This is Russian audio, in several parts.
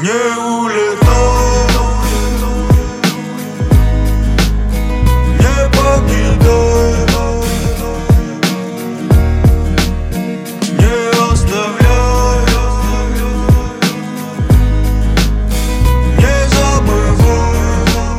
Не улетай, не покидай, не оставляй, не забывай.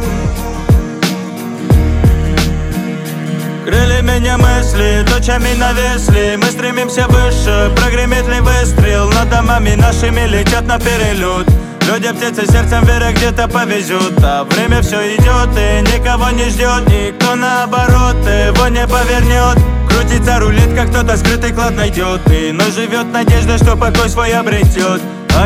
Крыли меня мысли, тучами навесли. Мы стремимся выше, прогремит ли выстрел. Над домами нашими летят на перелет. Люди, птицы, сердцем вверх где-то повезет. А время все идет и никого не ждет. Никто наоборот его не повернет. Крутится рулетка, кто-то скрытый клад найдет. Но живет надежда, что покой свой обретет.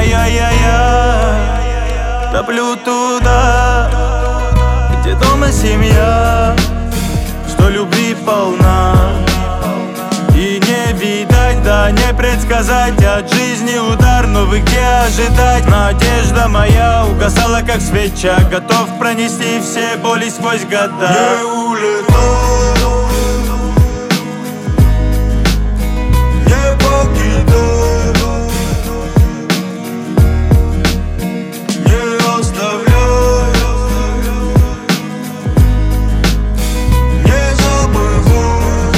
Ай-яй-яй-яй, топлю туда, где дома семья, что любви полна. И не видать, да не предсказать. От жизни удар, но вы где ожидать? Надежда моя угасала, как свеча. Готов пронести все боли сквозь года. Не улетай, не покидай, не оставляй, не забывай.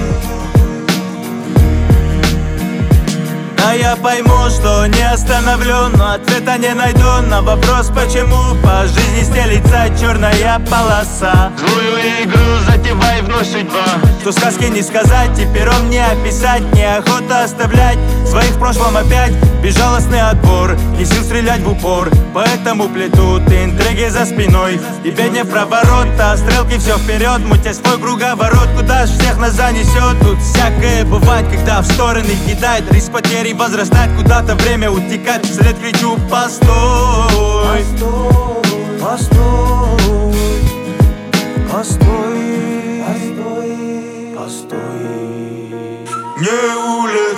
Да я пойму, что не остановлю, но ответа не найду на вопрос, почему по жизни стелится черная полоса. Злую игру затевай вновь судьба. Что сказки не сказать и пером не описать. Неохота оставлять своих в прошлом опять. Безжалостный отбор, не сил стрелять в упор. Поэтому плетут интриги за спиной. Тебе не проворот, а стрелки все вперед. Мутя свой круговорот, куда ж всех нас занесет. Тут всякое бывает, когда в стороны кидает. Риск потери возрастает, куда-то время утекает. Вслед кричу: постой, постой, постой, постой, постой, постой. Не улетай.